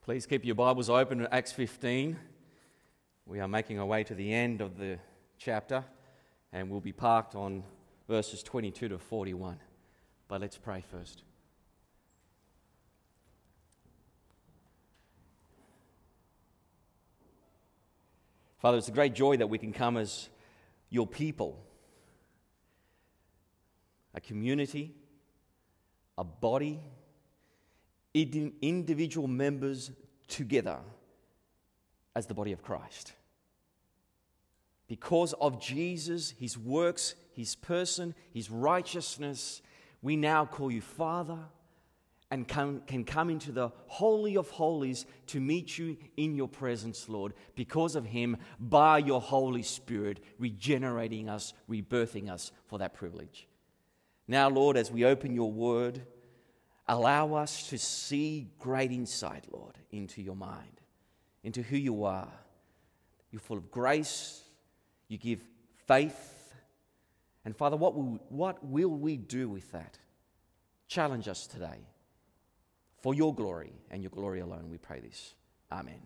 Please keep your Bibles open at Acts 15. We are making our way to the end of the chapter and we'll be parked on verses 22 to 41. But let's pray first. Father, it's a great joy that we can come as your people, a community, a body, individual members together as the body of Christ. Because of Jesus, his works, his person, his righteousness, we now call you Father and can come into the Holy of Holies to meet you in your presence, Lord, because of him, by your Holy Spirit, regenerating us, rebirthing us for that privilege. Now, Lord, as we open your word, allow us to see great insight, Lord, into your mind, into who you are. You're full of grace. You give faith. And Father, what will we do with that? Challenge us today. For your glory and your glory alone, we pray this. Amen.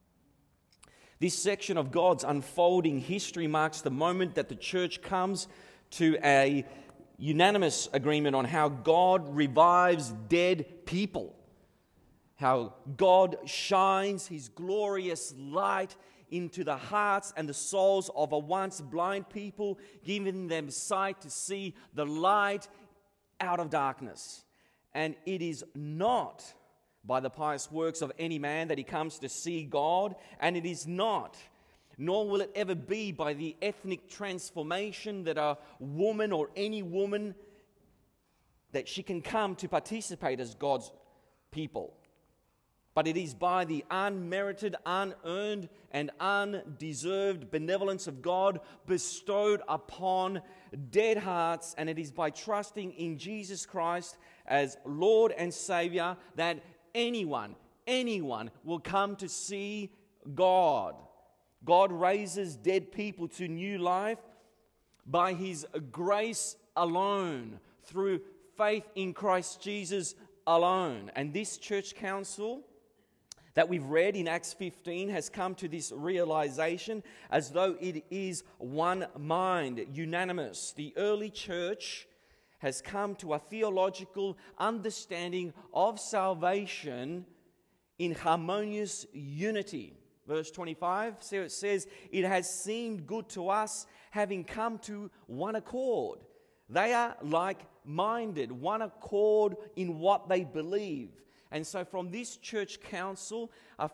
This section of God's unfolding history marks the moment that the church comes to a unanimous agreement on how God revives dead people, how God shines his glorious light into the hearts and the souls of a once blind people, giving them sight to see the light out of darkness. And it is not by the pious works of any man that he comes to see God, and it is not, nor will it ever be by the ethnic transformation that a woman or any woman, that she can come to participate as God's people. But it is by the unmerited, unearned, and undeserved benevolence of God bestowed upon dead hearts, and it is by trusting in Jesus Christ as Lord and Savior that anyone will come to see God. God raises dead people to new life by his grace alone, through faith in Christ Jesus alone. And this church council that we've read in Acts 15 has come to this realization as though it is one mind, unanimous. The early church has come to a theological understanding of salvation in harmonious unity. Verse 25, so it says, "It has seemed good to us, having come to one accord." They are like-minded, one accord in what they believe. And so from this church council, a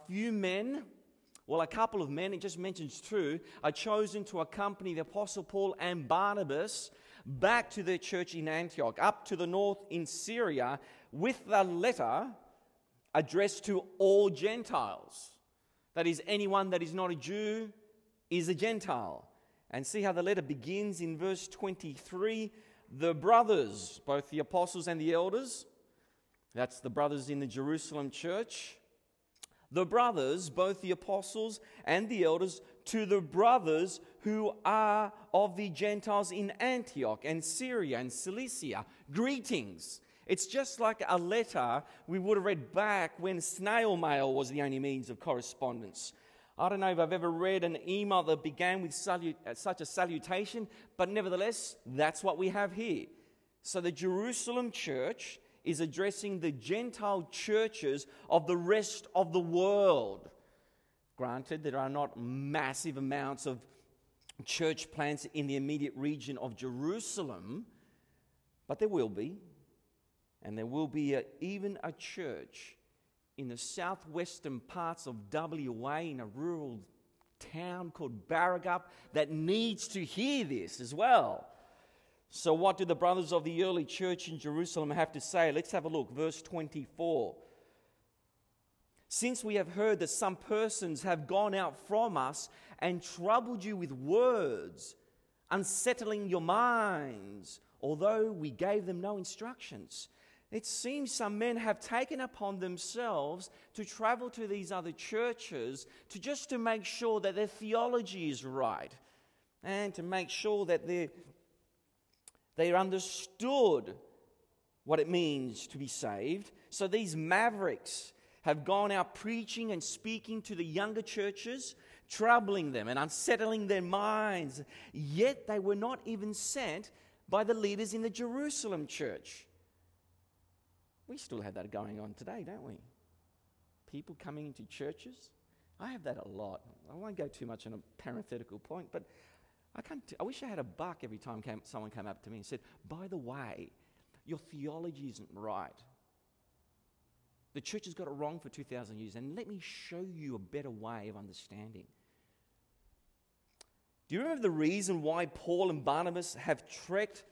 couple of men, it just mentions two, are chosen to accompany the Apostle Paul and Barnabas back to their church in Antioch, up to the north in Syria, with the letter addressed to all Gentiles. That is, anyone that is not a Jew is a Gentile. And see how the letter begins in verse 23. The brothers, both the apostles and the elders, that's the brothers in the Jerusalem church. The brothers, both the apostles and the elders, to the brothers who are of the Gentiles in Antioch and Syria and Cilicia, greetings. It's just like a letter we would have read back when snail mail was the only means of correspondence. I don't know if I've ever read an email that began with such a salutation, but nevertheless, that's what we have here. So the Jerusalem church is addressing the Gentile churches of the rest of the world. Granted, there are not massive amounts of church plants in the immediate region of Jerusalem, but there will be. And there will be even a church in the southwestern parts of WA, in a rural town called Barragup, that needs to hear this as well. So what do the brothers of the early church in Jerusalem have to say? Let's have a look. Verse 24. "Since we have heard that some persons have gone out from us and troubled you with words, unsettling your minds, although we gave them no instructions. It seems some men have taken upon themselves to travel to these other churches to make sure that their theology is right and to make sure that they understood what it means to be saved. So these mavericks have gone out preaching and speaking to the younger churches, troubling them and unsettling their minds. Yet they were not even sent by the leaders in the Jerusalem church. We still have that going on today, don't we? People coming into churches. I have that a lot. I won't go too much on a parenthetical point, but I wish I had a buck every time someone came up to me and said, by the way, your theology isn't right. The church has got it wrong for 2,000 years, and let me show you a better way of understanding. Do you remember the reason why Paul and Barnabas have trekked,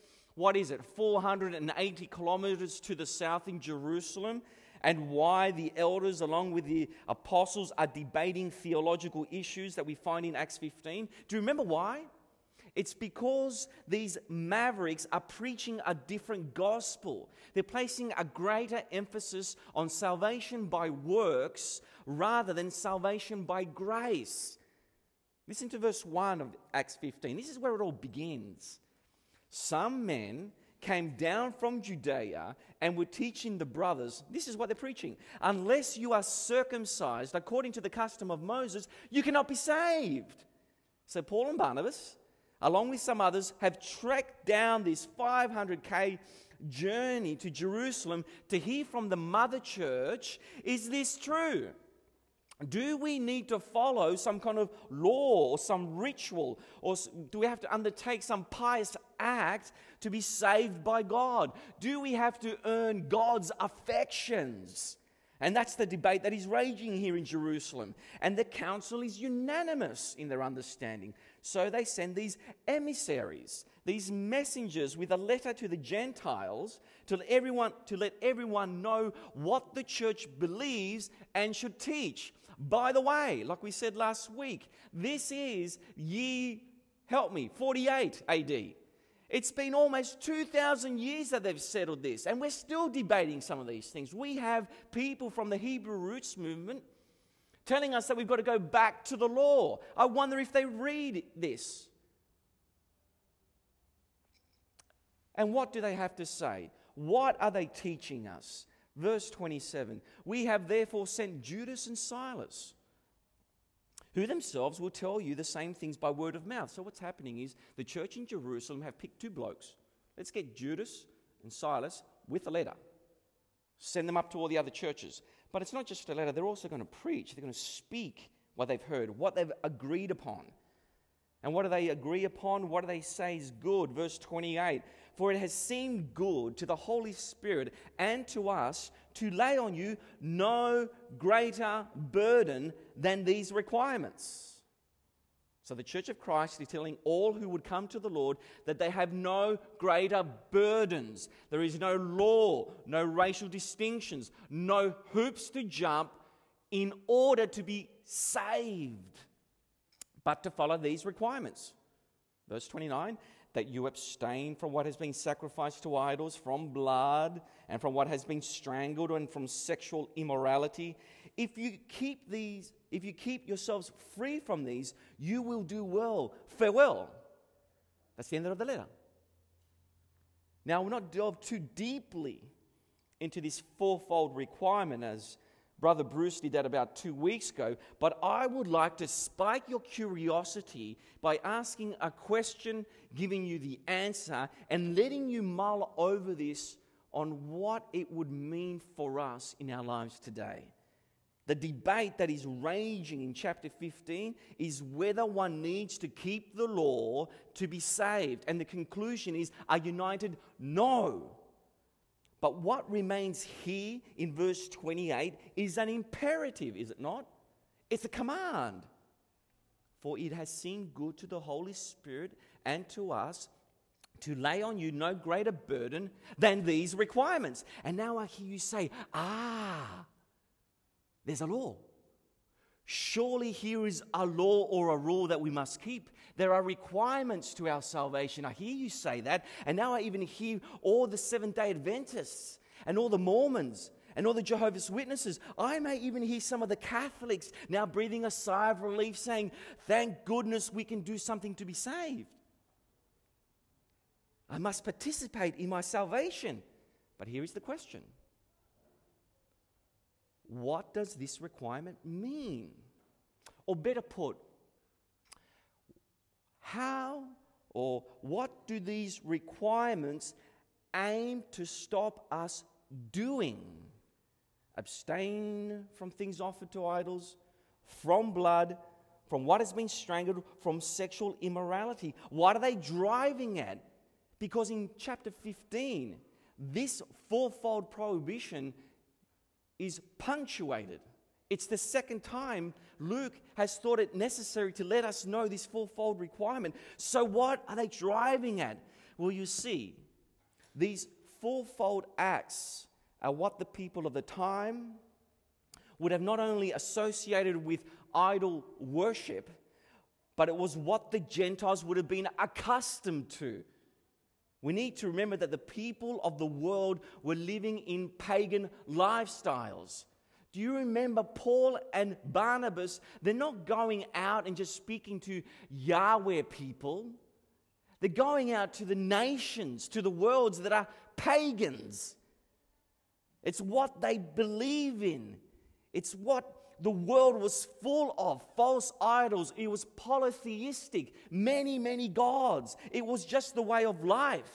480 kilometers to the south in Jerusalem, and why the elders, along with the apostles, are debating theological issues that we find in Acts 15? Do you remember why? It's because these mavericks are preaching a different gospel. They're placing a greater emphasis on salvation by works rather than salvation by grace. Listen to verse 1 of Acts 15. This is where it all begins. Some men came down from Judea and were teaching the brothers, this is what they're preaching, unless you are circumcised according to the custom of Moses, you cannot be saved. So Paul and Barnabas, along with some others, have trekked down this 500k journey to Jerusalem to hear from the mother church, is this true? Do we need to follow some kind of law or some ritual, or do we have to undertake some pious act to be saved by God? Do we have to earn God's affections? And that's the debate that is raging here in Jerusalem. And the council is unanimous in their understanding. So they send these emissaries, these messengers with a letter to the Gentiles to let everyone know what the church believes and should teach. By the way, like we said last week, this is year, 48 AD. It's been almost 2,000 years that they've settled this, and we're still debating some of these things. We have people from the Hebrew Roots movement telling us that we've got to go back to the law. I wonder if they read this. And what do they have to say? What are they teaching us? Verse 27, we have therefore sent Judas and Silas, who themselves will tell you the same things by word of mouth. So what's happening is the church in Jerusalem have picked two blokes. Let's get Judas and Silas with a letter. Send them up to all the other churches. But it's not just a letter. They're also going to preach. They're going to speak what they've heard, what they've agreed upon. And what do they agree upon? What do they say is good? Verse 28, for it has seemed good to the Holy Spirit and to us to lay on you no greater burden than these requirements. So the Church of Christ is telling all who would come to the Lord that they have no greater burdens. There is no law, no racial distinctions, no hoops to jump in order to be saved, but to follow these requirements. Verse 29, that you abstain from what has been sacrificed to idols, from blood, and from what has been strangled, and from sexual immorality. If you keep yourselves free from these, you will do well. Farewell. That's the end of the letter. Now, we'll not delve too deeply into this fourfold requirement as Brother Bruce did that about 2 weeks ago, but I would like to spike your curiosity by asking a question, giving you the answer, and letting you mull over this on what it would mean for us in our lives today. The debate that is raging in chapter 15 is whether one needs to keep the law to be saved. And the conclusion is, are united? No. But what remains here in verse 28 is an imperative, is it not? It's a command. For it has seemed good to the Holy Spirit and to us to lay on you no greater burden than these requirements. And now I hear you say, there's a law. Surely here is a law or a rule that we must keep. There are requirements to our salvation. I hear you say that. And now I even hear all the Seventh-day Adventists and all the Mormons and all the Jehovah's Witnesses. I may even hear some of the Catholics now breathing a sigh of relief saying, thank goodness we can do something to be saved. I must participate in my salvation. But here is the question. what does this requirement mean? Or better put, how or what do these requirements aim to stop us doing? Abstain from things offered to idols, from blood, from what has been strangled, from sexual immorality. What are they driving at? Because in chapter 15, this fourfold prohibition is punctuated. It's the second time Luke has thought it necessary to let us know this fourfold requirement. So what are they driving at? Well, you see, these fourfold acts are what the people of the time would have not only associated with idol worship, but it was what the Gentiles would have been accustomed to. We need to remember that the people of the world were living in pagan lifestyles. Do you remember Paul and Barnabas? They're not going out and just speaking to Yahweh people. They're going out to the nations, to the worlds that are pagans. It's what they believe in. It's what the world was full of, false idols. It was polytheistic, many gods. It was just the way of life.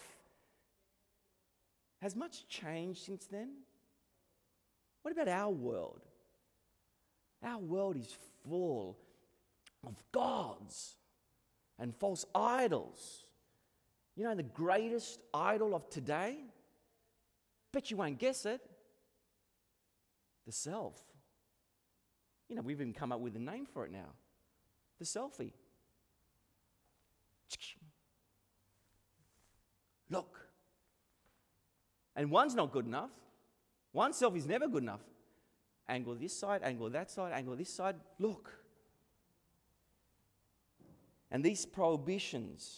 Has much changed since then? What about our world? Our world is full of gods and false idols. You know the greatest idol of today? Bet you won't guess it. The self. You know, we've even come up with a name for it now. The selfie. Look. And one's not good enough. One selfie's never good enough. Angle this side, angle that side, angle this side. Look. And these prohibitions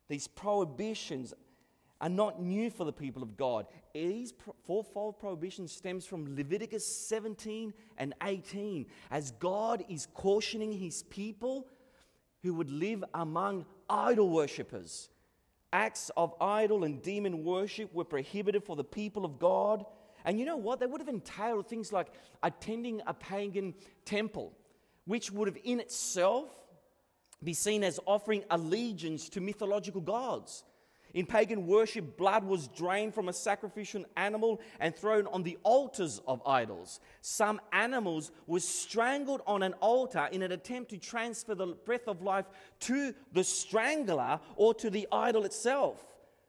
are not new for the people of God. These fourfold prohibition stems from Leviticus 17 and 18, as God is cautioning his people who would live among idol worshippers. Acts of idol and demon worship were prohibited for the people of God. And you know what? They would have entailed things like attending a pagan temple, which would have in itself be seen as offering allegiance to mythological gods. In pagan worship, blood was drained from a sacrificial animal and thrown on the altars of idols. Some animals were strangled on an altar in an attempt to transfer the breath of life to the strangler or to the idol itself.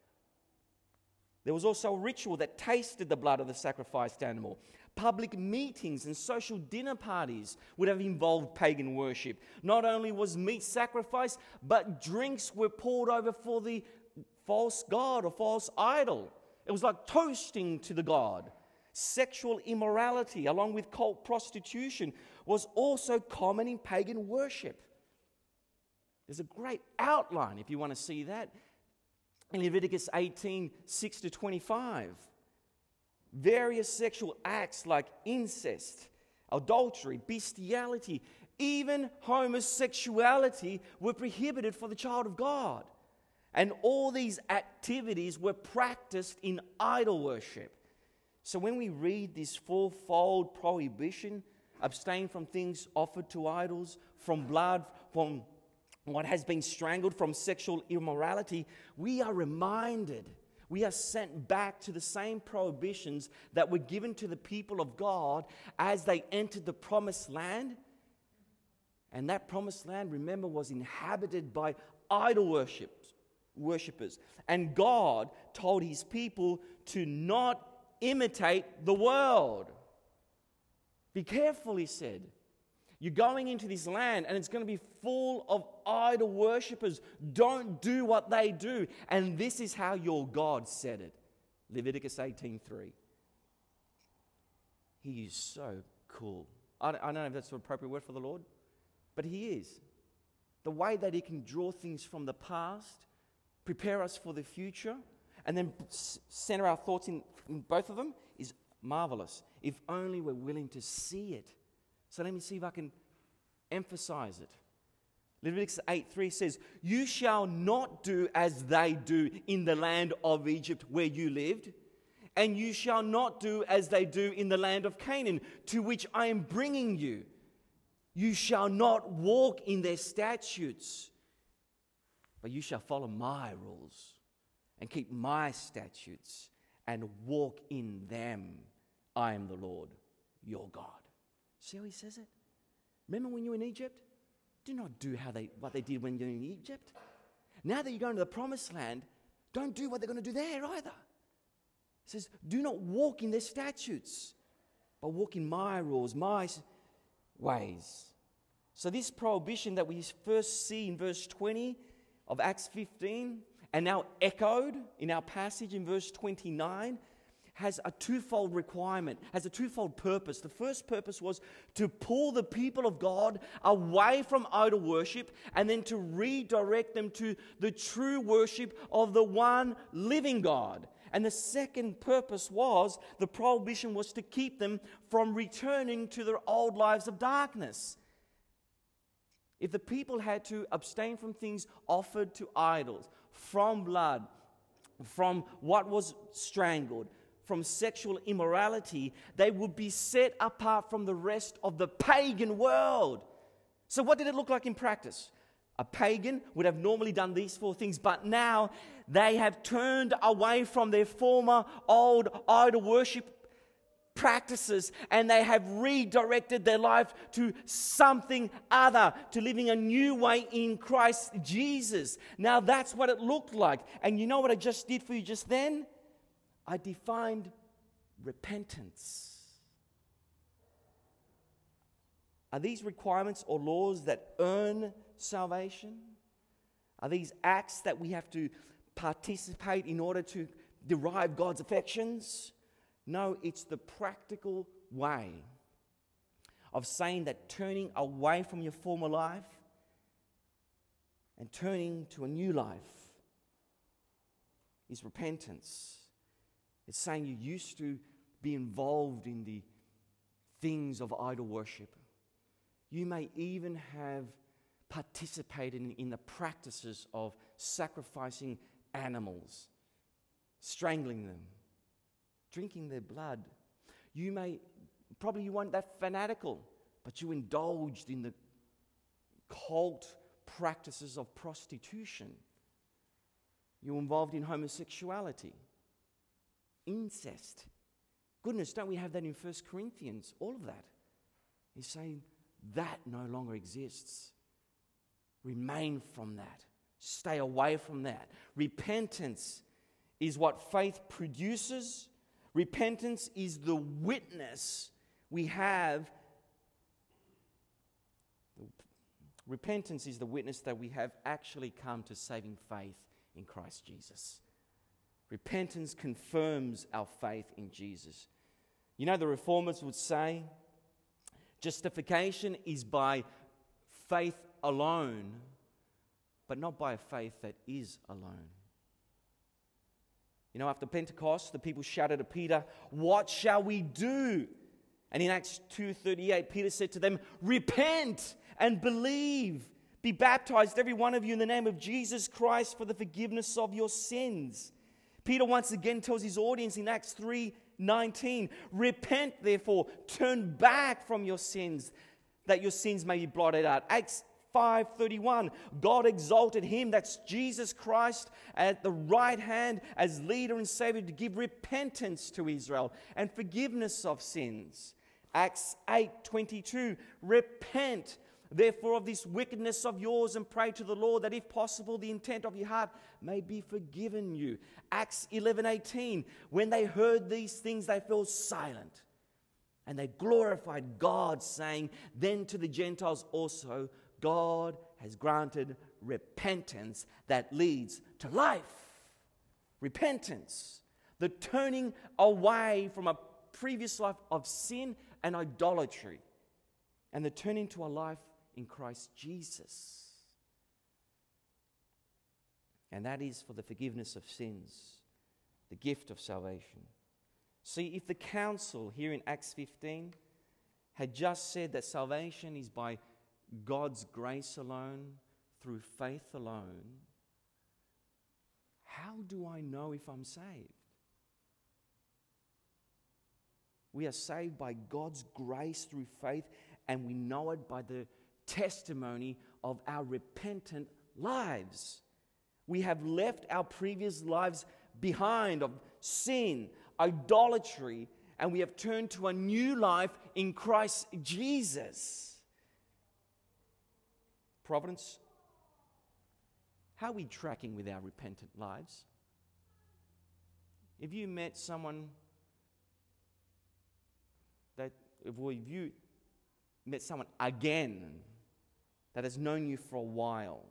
There was also a ritual that tasted the blood of the sacrificed animal. Public meetings and social dinner parties would have involved pagan worship. Not only was meat sacrificed, but drinks were poured over for the false god or false idol. It was like toasting to the god. Sexual immorality, along with cult prostitution, was also common in pagan worship. There's a great outline, if you want to see that, in Leviticus 18, 6 to 25. Various sexual acts like incest, adultery, bestiality, even homosexuality were prohibited for the child of God. And all these activities were practiced in idol worship. So when we read this fourfold prohibition, abstain from things offered to idols, from blood, from what has been strangled, from sexual immorality, we are reminded, we are sent back to the same prohibitions that were given to the people of God as they entered the promised land. And that promised land, remember, was inhabited by idol worshippers. And God told his people to not imitate the world. Be careful, he said. You're going into this land and it's going to be full of idol worshippers. Don't do what they do. And this is how your God said it. Leviticus 18:3. He is so cool. I don't know if that's an appropriate word for the Lord, but he is. The way that he can draw things from the past, prepare us for the future, and then center our thoughts in both of them is marvelous. If only we're willing to see it. So let me see if I can emphasize it. Leviticus 8:3 says, "You shall not do as they do in the land of Egypt where you lived, and you shall not do as they do in the land of Canaan, to which I am bringing you. You shall not walk in their statutes, but you shall follow my rules and keep my statutes and walk in them. I am the Lord, your God. See how he says it? Remember when you were in Egypt? Do not do what they did when you were in Egypt. Now that you're going to the promised land, don't do what they're going to do there either. It says, do not walk in their statutes, but walk in my rules, my ways. So this prohibition that we first see in verse 20 of Acts 15, and now echoed in our passage in verse 29, has a twofold requirement, has a twofold purpose. The first purpose was to pull the people of God away from idol worship and then to redirect them to the true worship of the one living God. And the second purpose was, the prohibition was to keep them from returning to their old lives of darkness. If the people had to abstain from things offered to idols, from blood, from what was strangled, from sexual immorality, they would be set apart from the rest of the pagan world. So what did it look like in practice? A pagan would have normally done these four things, but now they have turned away from their former old idol worship practices, and they have redirected their life to something other, to living a new way in Christ Jesus. Now that's what it looked like. And you know what I just did for you just then? I defined repentance. Are these requirements or laws that earn salvation? Are these acts that we have to participate in order to derive God's affections? No, it's the practical way of saying that turning away from your former life and turning to a new life is repentance. It's saying you used to be involved in the things of idol worship. You may even have participated in the practices of sacrificing animals, strangling them, drinking their blood. You weren't that fanatical, but you indulged in the cult practices of prostitution. You were involved in homosexuality, incest. Goodness, don't we have that in 1 Corinthians? All of that. He's saying that no longer exists. Remain from that. Stay away from that. Repentance is what faith produces. Repentance is the witness we have. Repentance is the witness that we have actually come to saving faith in Christ Jesus. Repentance confirms our faith in Jesus. You know, the Reformers would say justification is by faith alone, but not by a faith that is alone. You know, after Pentecost, the people shouted to Peter, "What shall we do?" And in Acts 2:38, Peter said to them, "Repent and believe. Be baptized, every one of you, in the name of Jesus Christ for the forgiveness of your sins." Peter once again tells his audience in Acts 3:19, "Repent, therefore, turn back from your sins, that your sins may be blotted out." Acts 5:31, God exalted him, that's Jesus Christ, at the right hand as leader and Savior to give repentance to Israel and forgiveness of sins. Acts 8:22, "Repent, therefore, of this wickedness of yours and pray to the Lord that if possible the intent of your heart may be forgiven you." Acts 11:18, "When they heard these things they fell silent and they glorified God, saying, then to the Gentiles also God has granted repentance that leads to life." Repentance, the turning away from a previous life of sin and idolatry, and the turning to a life in Christ Jesus. And that is for the forgiveness of sins, the gift of salvation. See, if the council here in Acts 15 had just said that salvation is by God's grace alone, through faith alone, how do I know if I'm saved? We are saved by God's grace through faith, and we know it by the testimony of our repentant lives. We have left our previous lives behind of sin, idolatry, and we have turned to a new life in Christ Jesus. Providence, how are we tracking with our repentant lives? If you met someone if you met someone again that has known you for a while,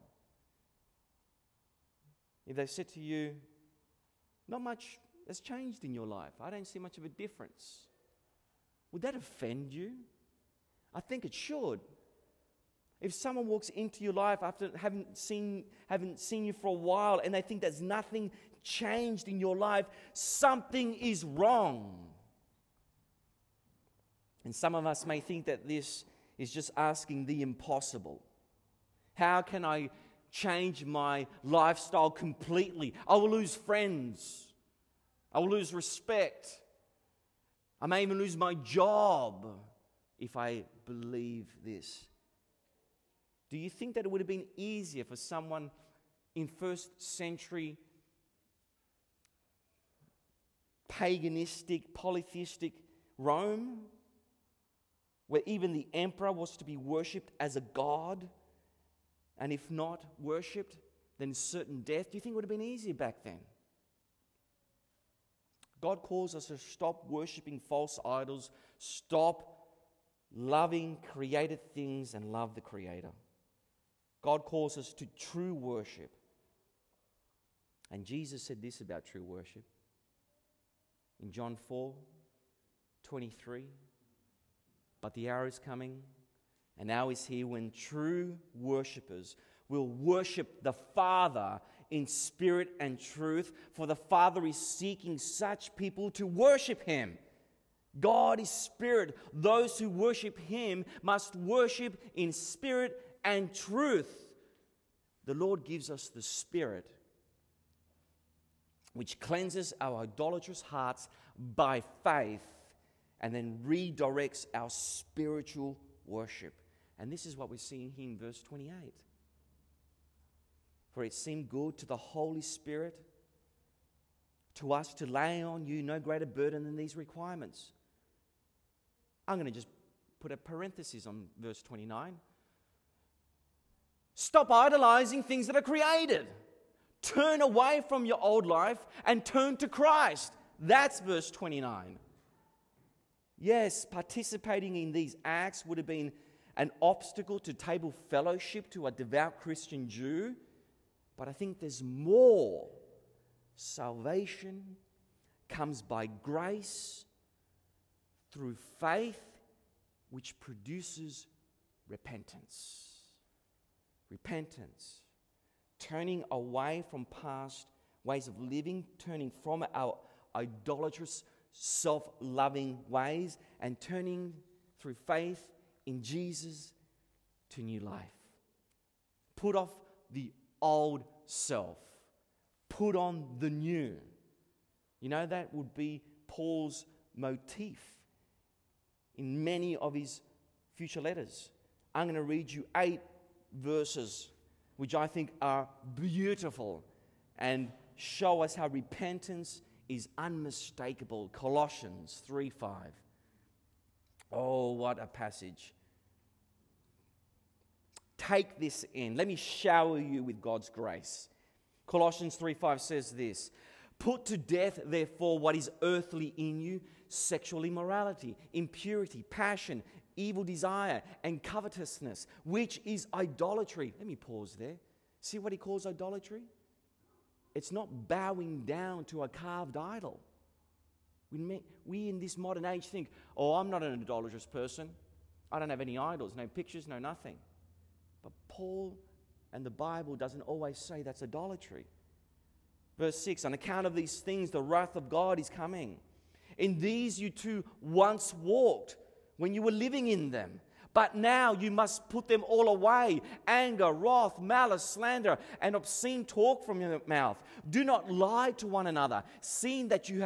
if they said to you, not much has changed in your life, I don't see much of a difference, would that offend you? I think it should. If someone walks into your life after haven't seen you for a while and they think there's nothing changed in your life, something is wrong. And some of us may think that this is just asking the impossible. How can I change my lifestyle completely? I will lose friends. I will lose respect. I may even lose my job if I believe this. Do you think that it would have been easier for someone in first century paganistic, polytheistic Rome, where even the emperor was to be worshipped as a god, and if not worshipped, then certain death? Do you think it would have been easier back then? God calls us to stop worshipping false idols, stop loving created things, and love the Creator. God calls us to true worship. And Jesus said this about true worship in John 4:23. But the hour is coming, and now is here, when true worshippers will worship the Father in spirit and truth, for the Father is seeking such people to worship Him. God is spirit. Those who worship Him must worship in spirit and truth. The Lord gives us the Spirit, which cleanses our idolatrous hearts by faith, and then redirects our spiritual worship. And this is what we're seeing here in verse 28. For it seemed good to the Holy Spirit, to us, to lay on you no greater burden than these requirements. I'm going to just put a parenthesis on verse 29. Stop idolizing things that are created. Turn away from your old life and turn to Christ. That's verse 29. Yes, participating in these acts would have been an obstacle to table fellowship to a devout Christian Jew, but I think there's more. Salvation comes by grace through faith, which produces repentance. Repentance. Turning away from past ways of living, turning from our idolatrous, self-loving ways, and turning through faith in Jesus to new life. Put off the old self. Put on the new. You know, that would be Paul's motif in many of his future letters. I'm going to read you 8 verses which I think are beautiful and show us how repentance is unmistakable. Colossians 3:5. Oh, what a passage. Take this in. Let me shower you with God's grace. Colossians 3:5 says this: Put to death, therefore, what is earthly in you, sexual immorality, impurity, passion, evil desire, and covetousness, which is idolatry. Let me pause there. See what he calls idolatry? It's not bowing down to a carved idol. We in this modern age think, oh, I'm not an idolatrous person. I don't have any idols, no pictures, no nothing. But Paul and the Bible doesn't always say that's idolatry. Verse 6, on account of these things, the wrath of God is coming. In these you too once walked when you were living in them. But now you must put them all away: anger, wrath, malice, slander, and obscene talk from your mouth. Do not lie to one another, seeing that you have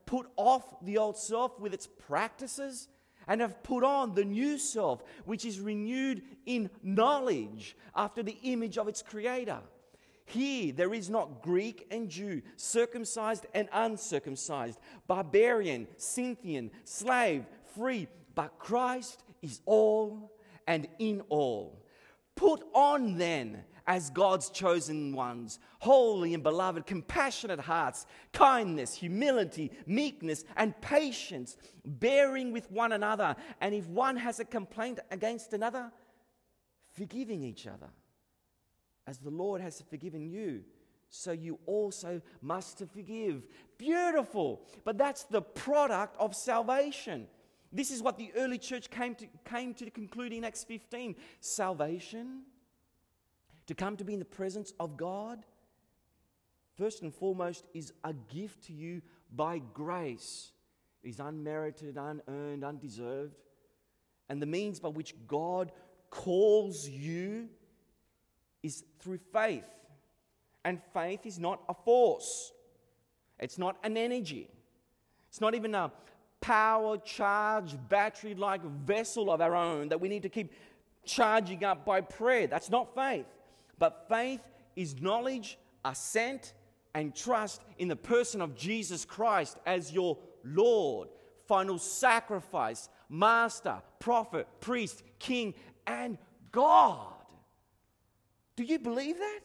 put off the old self with its practices and have put on the new self, which is renewed in knowledge after the image of its creator. Here there is not Greek and Jew, circumcised and uncircumcised, barbarian, Scythian, slave, free, but Christ is all and in all. Put on then, as God's chosen ones, holy and beloved, compassionate hearts, kindness, humility, meekness, and patience, bearing with one another, and if one has a complaint against another, forgiving each other. As the Lord has forgiven you, so you also must forgive. Beautiful. But that's the product of salvation. This is what the early church came to conclude in Acts 15. Salvation, to come to be in the presence of God, first and foremost, is a gift to you by grace. It is unmerited, unearned, undeserved. And the means by which God calls you is through faith. And faith is not a force. It's not an energy. It's not even a power-charged, battery-like vessel of our own that we need to keep charging up by prayer. That's not faith. But faith is knowledge, assent, and trust in the person of Jesus Christ as your Lord, final sacrifice, master, prophet, priest, king, and God. Do you believe that?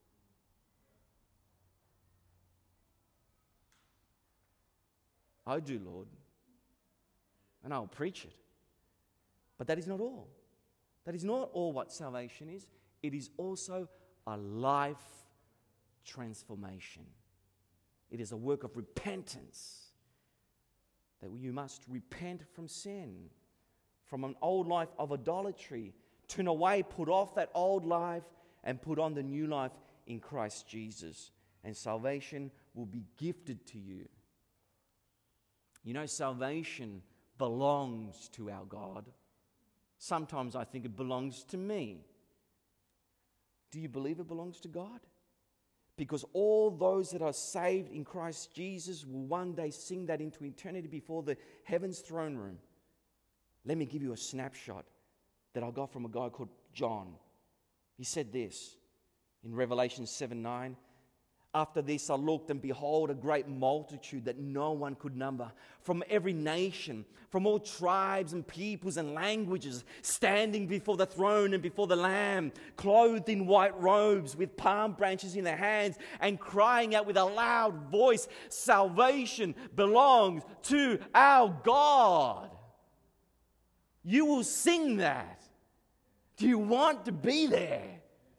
I do, Lord. And I'll preach it. But that is not all. That is not all what salvation is. It is also a life transformation. It is a work of repentance. That you must repent from sin, from an old life of idolatry, turn away, put off that old life, and put on the new life in Christ Jesus. And salvation will be gifted to you. You know, salvation belongs to our God. Sometimes I think it belongs to me. Do you believe it belongs to God? Because all those that are saved in Christ Jesus will one day sing that into eternity before the heaven's throne room. Let me give you a snapshot that I got from a guy called John. He said this in Revelation 7:9. After this I looked, and behold, a great multitude that no one could number, from every nation, from all tribes and peoples and languages, standing before the throne and before the Lamb, clothed in white robes, with palm branches in their hands, and crying out with a loud voice, "Salvation belongs to our God." You will sing that. Do you want to be there?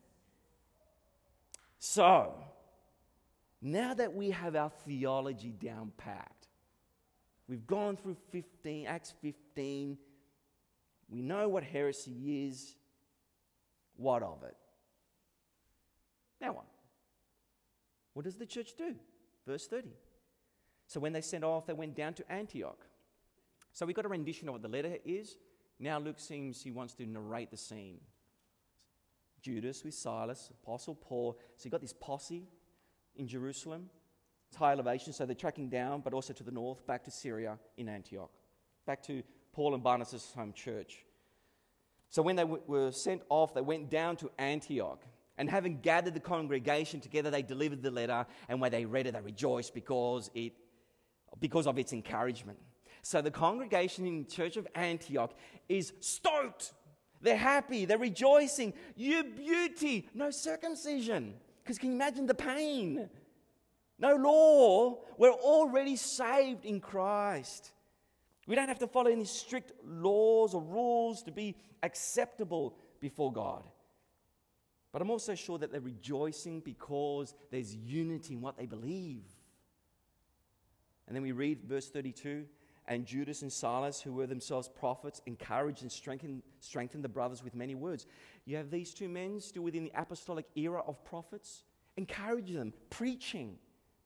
So, now that we have our theology down packed, we've gone through Acts 15, we know what heresy is, what of it? Now what? What does the church do? Verse 30. So when they sent off, they went down to Antioch. So we've got a rendition of what the letter is. Now Luke seems he wants to narrate the scene. Judas with Silas, Apostle Paul. So you've got this posse in Jerusalem. It's high elevation, so they're tracking down, but also to the north, back to Syria in Antioch, back to Paul and Barnabas' home church. So when they were sent off, they went down to Antioch, and having gathered the congregation together, they delivered the letter, and when they read it, they rejoiced because of its encouragement. So the congregation in the church of Antioch is stoked. They're happy, they're rejoicing. You beauty, no circumcision. Because can you imagine the pain? No law. We're already saved in Christ. We don't have to follow any strict laws or rules to be acceptable before God. But I'm also sure that they're rejoicing because there's unity in what they believe. And then we read verse 32, and Judas and Silas, who were themselves prophets, encouraged and strengthened the brothers with many words. You have these two men still within the apostolic era of prophets. Encourage them, preaching.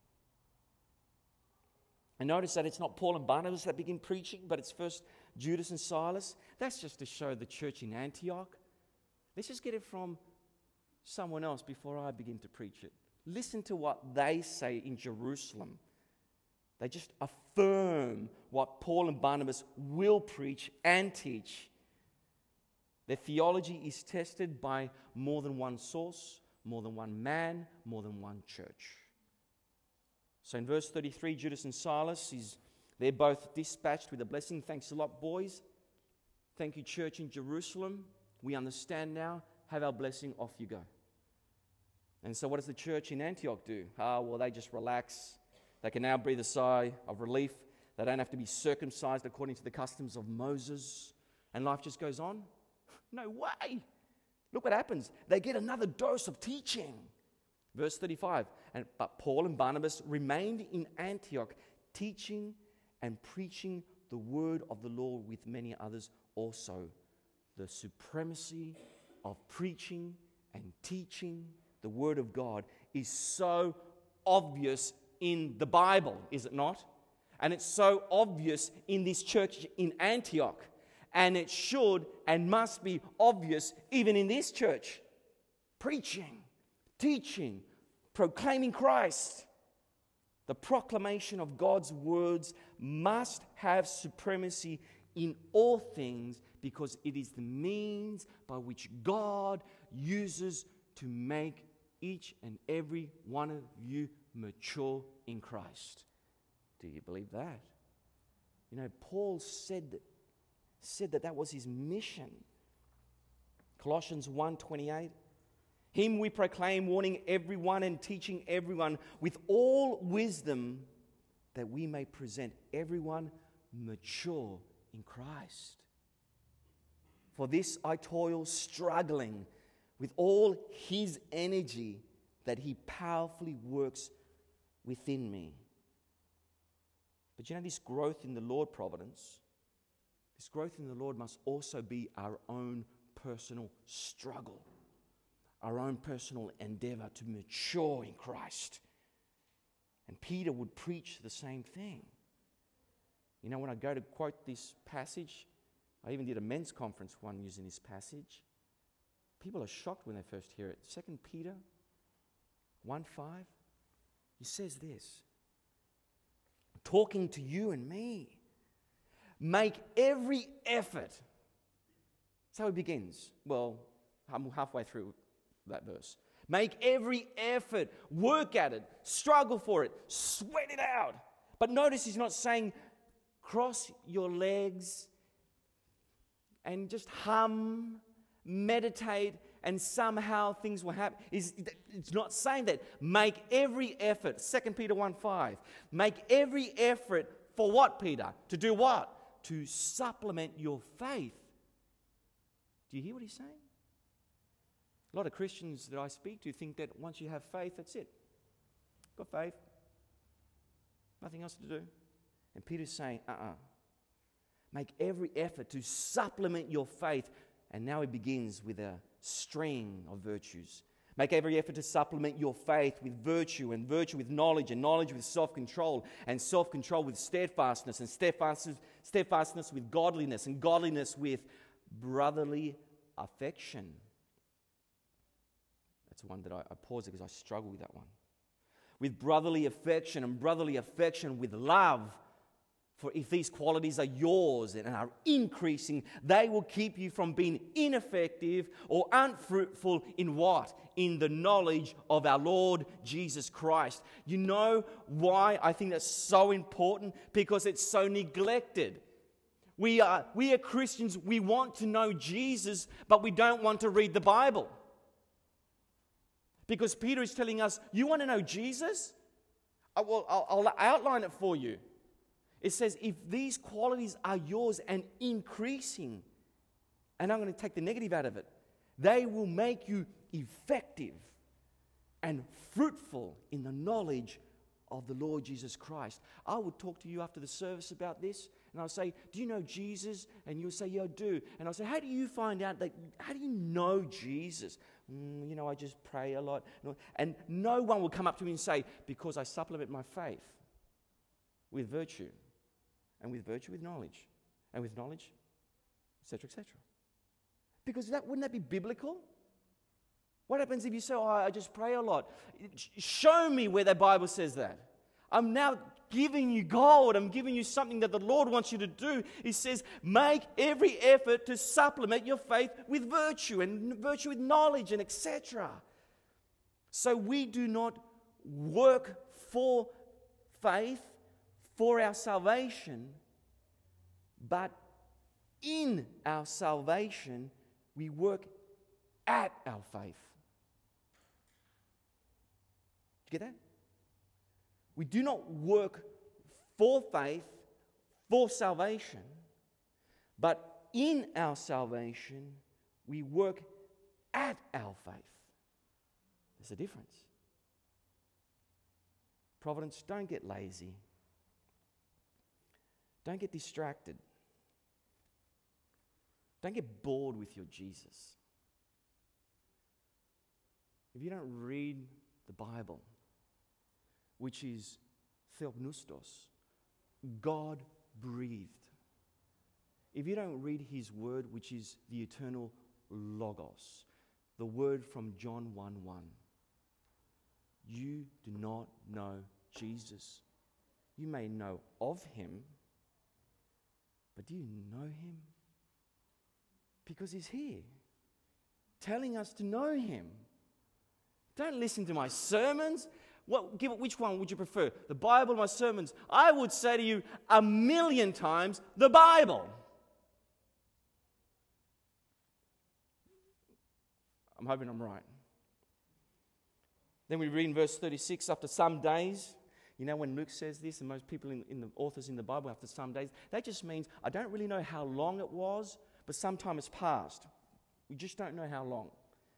And notice that it's not Paul and Barnabas that begin preaching, but it's first Judas and Silas. That's just to show the church in Antioch. Let's just get it from someone else before I begin to preach it. Listen to what they say in Jerusalem. They just affirm what Paul and Barnabas will preach and teach. Their theology is tested by more than one source, more than one man, more than one church. So in verse 33, Judas and Silas, they're both dispatched with a blessing. Thanks a lot, boys. Thank you, church in Jerusalem. We understand now. Have our blessing. Off you go. And so what does the church in Antioch do? Well, they just relax. They can now breathe a sigh of relief. They don't have to be circumcised according to the customs of Moses. And life just goes on. No way. Look what happens. They get another dose of teaching. Verse 35, but Paul and Barnabas remained in Antioch, teaching and preaching the word of the Lord with many others also. The supremacy of preaching and teaching the word of God is so obvious in the Bible, is it not? And it's so obvious in this church in Antioch. And it should and must be obvious even in this church. Preaching, teaching, proclaiming Christ. The proclamation of God's words must have supremacy in all things because it is the means by which God uses to make each and every one of you mature in Christ. Do you believe that? You know, Paul said that was his mission. Colossians 1:28. Him we proclaim, warning everyone and teaching everyone with all wisdom, that we may present everyone mature in Christ. For this I toil, struggling with all his energy that he powerfully works within me. But you know, this growth in the Lord, Providence, this growth in the Lord must also be our own personal struggle, our own personal endeavor to mature in Christ. And Peter would preach the same thing. You know, when I go to quote this passage, I even did a men's conference one using this passage. People are shocked when they first hear it. 2 Peter 1:5, he says this, talking to you and me, make every effort. That's how it begins. Well, I'm halfway through that verse. Make every effort, work at it, struggle for it, sweat it out. But notice he's not saying cross your legs and just hum, meditate, and somehow things will happen. It's not saying that. Make every effort. 2 Peter 1:5. Make every effort for what, Peter? To do what? To supplement your faith. Do you hear what he's saying? A lot of Christians that I speak to think that once you have faith, that's it. Got faith. Nothing else to do. And Peter's saying, Make every effort to supplement your faith. And now he begins with a string of virtues. Make every effort to supplement your faith with virtue, and virtue with knowledge, and knowledge with self-control, and self-control with steadfastness, and steadfastness with godliness, and godliness with brotherly affection. That's one that I pause because I struggle with that one. With brotherly affection, and brotherly affection with love. For if these qualities are yours and are increasing, they will keep you from being ineffective or unfruitful in what? In the knowledge of our Lord Jesus Christ. You know why I think that's so important? Because it's so neglected. We are Christians, we want to know Jesus, but we don't want to read the Bible. Because Peter is telling us, you want to know Jesus? I'll outline it for you. It says, if these qualities are yours and increasing, and I'm going to take the negative out of it, they will make you effective and fruitful in the knowledge of the Lord Jesus Christ. I would talk to you after the service about this, and I'll say, do you know Jesus? And you'll say, yeah, I do. And I'll say, how do you find out that, how do you know Jesus? I just pray a lot. And no one will come up to me and say, because I supplement my faith with virtue. And with virtue, with knowledge. And with knowledge, etc., etc. Because wouldn't that be biblical? What happens if you say, I just pray a lot? Show me where the Bible says that. I'm now giving you gold. I'm giving you something that the Lord wants you to do. He says, make every effort to supplement your faith with virtue, and virtue with knowledge, and etc. So we do not work for faith, for our salvation, but in our salvation, we work at our faith. Did you get that? We do not work for faith, for salvation, but in our salvation, we work at our faith. There's a difference. Providence, don't get lazy. Don't get distracted. Don't get bored with your Jesus. If you don't read the Bible, which is theopneustos, God breathed. If you don't read His Word, which is the eternal Logos, the word from John 1:1, you do not know Jesus. You may know of Him, but do you know Him? Because He's here, telling us to know Him. Don't listen to my sermons. Which one would you prefer? The Bible or my sermons? I would say to you 1,000,000 times, the Bible. I'm hoping I'm right. Then we read in verse 36, after some days, you know when Luke says this, and most people in the authors in the Bible, after some days, that just means, I don't really know how long it was, but some time has passed. We just don't know how long.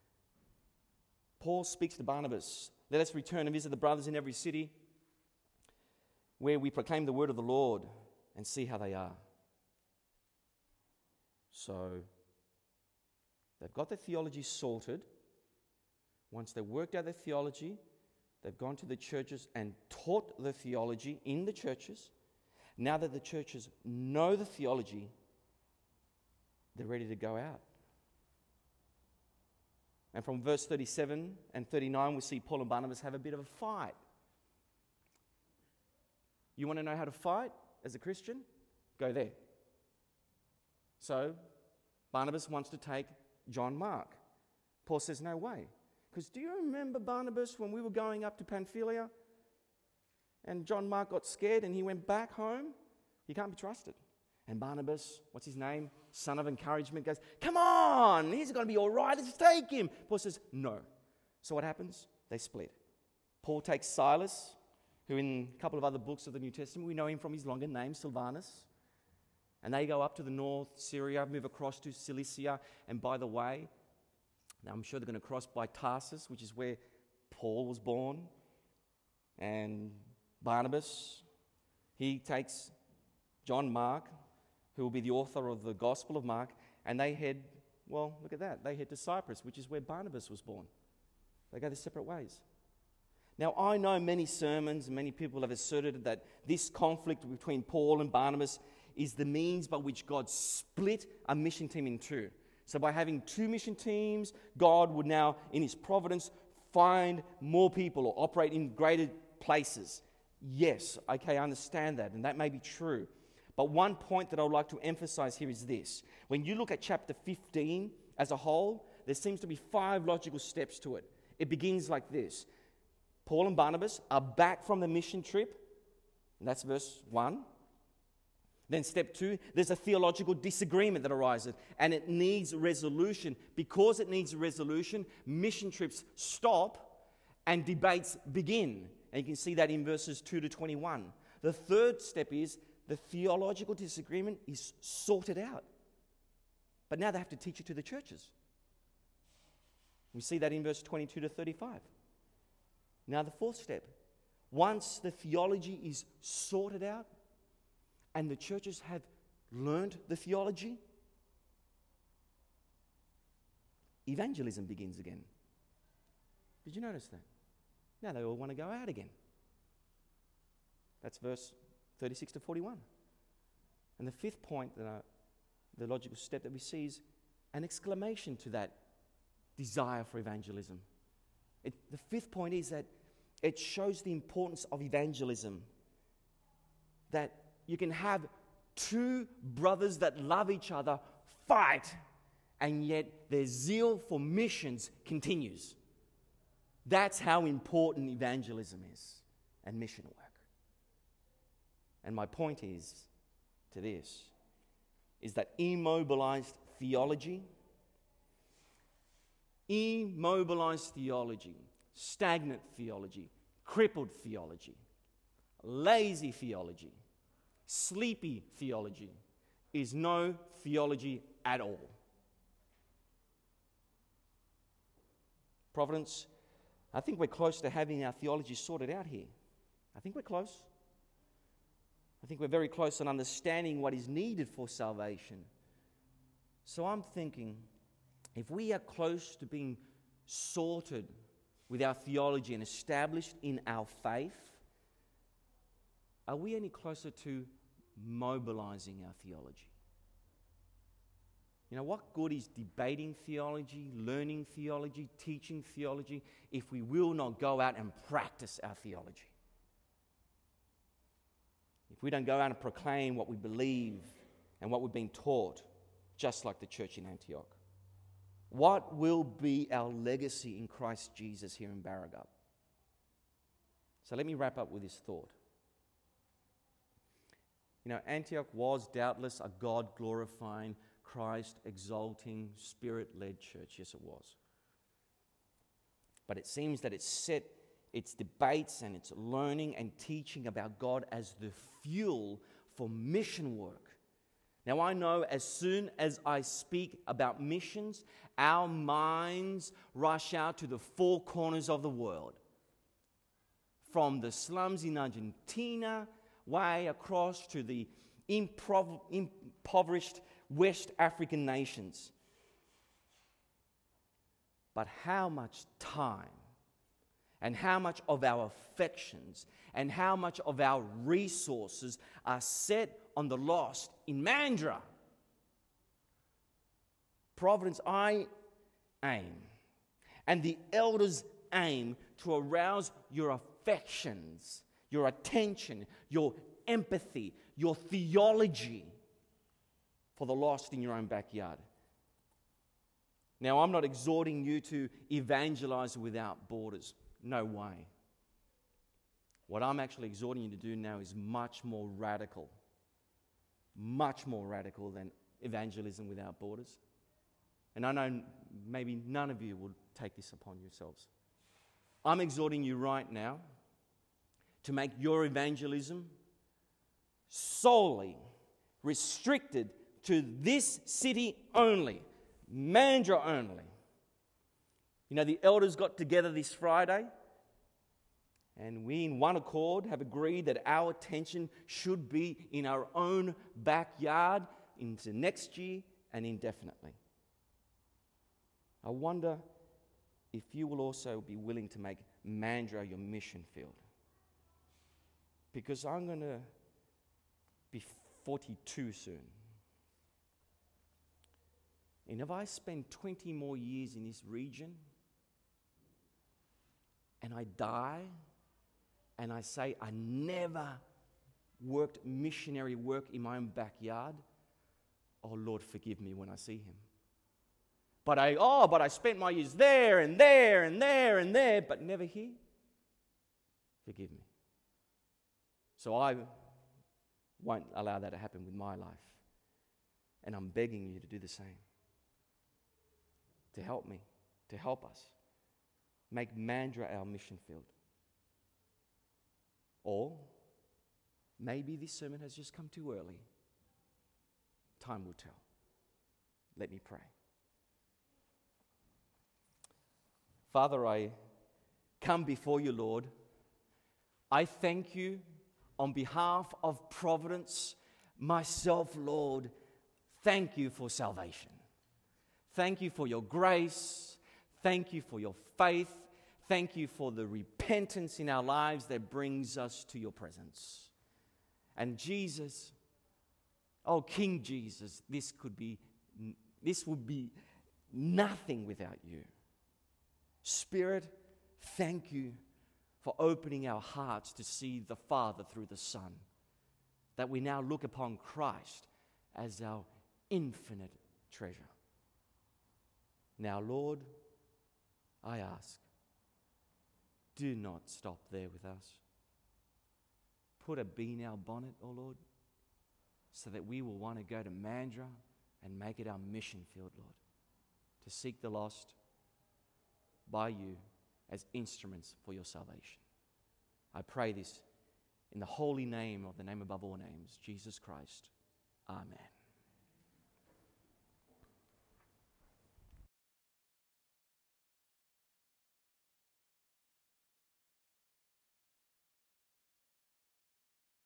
Paul speaks to Barnabas, let us return and visit the brothers in every city where we proclaim the word of the Lord and see how they are. So, they've got their theology sorted. Once they've worked out their theology, they've gone to the churches and taught the theology in the churches. Now that the churches know the theology, they're ready to go out. And from verse 37 and 39, we see Paul and Barnabas have a bit of a fight. You want to know how to fight as a Christian? Go there. So, Barnabas wants to take John Mark. Paul says, no way. Because do you remember, Barnabas, when we were going up to Pamphylia and John Mark got scared and he went back home? He can't be trusted. And Barnabas, what's his name? Son of encouragement, goes, come on, he's going to be all right, let's take him. Paul says, no. So what happens? They split. Paul takes Silas, who in a couple of other books of the New Testament, we know him from his longer name, Silvanus. And they go up to the north, Syria, move across to Cilicia. And by the way, now I'm sure they're going to cross by Tarsus, which is where Paul was born. And Barnabas, he takes John Mark, who will be the author of the Gospel of Mark, and they head, well, look at that, they head to Cyprus, which is where Barnabas was born. They go their separate ways. Now, I know many sermons and many people have asserted that this conflict between Paul and Barnabas is the means by which God split a mission team in two. So by having two mission teams, God would now, in His providence, find more people or operate in greater places. Yes, okay, I understand that, and that may be true. But one point that I would like to emphasize here is this. When you look at chapter 15 as a whole, there seems to be 5 logical steps to it. It begins like this. Paul and Barnabas are back from the mission trip. And that's verse 1. Then step 2, there's a theological disagreement that arises, and it needs resolution. Because it needs resolution, mission trips stop and debates begin. And you can see that in verses 2 to 21. The third step is the theological disagreement is sorted out. But now they have to teach it to the churches. We see that in verse 22 to 35. Now the fourth step. Once the theology is sorted out and the churches have learned the theology, evangelism begins again. Did you notice that? Now they all want to go out again. That's verse 36 to 41. And the fifth point, the logical step that we see is an exclamation to that desire for evangelism. The fifth point is that it shows the importance of evangelism. that you can have two brothers that love each other fight, and yet their zeal for missions continues. That's how important evangelism is and mission work. And my point is that immobilized theology, stagnant theology, crippled theology, lazy theology, sleepy theology is no theology at all. Providence, I think we're close to having our theology sorted out here. I think we're close. I think we're very close on understanding what is needed for salvation. So I'm thinking, if we are close to being sorted with our theology and established in our faith, are we any closer to mobilizing our theology? You know, what good is debating theology, learning theology, teaching theology, if we will not go out and practice our theology? If we don't go out and proclaim what we believe and what we've been taught, just like the church in Antioch, what will be our legacy in Christ Jesus here in Barragup? So let me wrap up with this thought. You know, Antioch was doubtless a God-glorifying, Christ-exalting, Spirit-led church. Yes, it was. But it seems that it set its debates and its learning and teaching about God as the fuel for mission work. Now, I know as soon as I speak about missions, our minds rush out to the four corners of the world. From the slums in Argentina, way across to the impoverished West African nations. But how much time and how much of our affections and how much of our resources are set on the lost in Mandurah? Providence, I aim, and the elders aim to arouse your affections, your attention, your empathy, your theology for the lost in your own backyard. Now, I'm not exhorting you to evangelize without borders. No way. What I'm actually exhorting you to do now is much more radical than evangelism without borders. And I know maybe none of you will take this upon yourselves. I'm exhorting you right now to make your evangelism solely restricted to this city only, Mandurah only. You know, the elders got together this Friday, and we in one accord have agreed that our attention should be in our own backyard into next year and indefinitely. I wonder if you will also be willing to make Mandurah your mission field. Because I'm going to be 42 soon. And if I spend 20 more years in this region, and I die, and I say I never worked missionary work in my own backyard, oh Lord, forgive me when I see him. But I spent my years there and there and there and there, but never here. Forgive me. So I won't allow that to happen with my life. And I'm begging you to do the same. To help me, to help us. Make Mandurah our mission field. Or maybe this sermon has just come too early. Time will tell. Let me pray. Father, I come before you, Lord. I thank you on behalf of Providence, myself, Lord. Thank you for salvation. Thank you for your grace. Thank you for your faith. Thank you for the repentance in our lives that brings us to your presence. And Jesus, oh King Jesus, this would be nothing without you. Spirit, thank you for opening our hearts to see the Father through the Son. that we now look upon Christ as our infinite treasure. Now, Lord, I ask, do not stop there with us. Put a bee in our bonnet, O Lord, so that we will want to go to Mandurah and make it our mission field, Lord, to seek the lost by you as instruments for your salvation. I pray this in the holy name of the name above all names, Jesus Christ. Amen.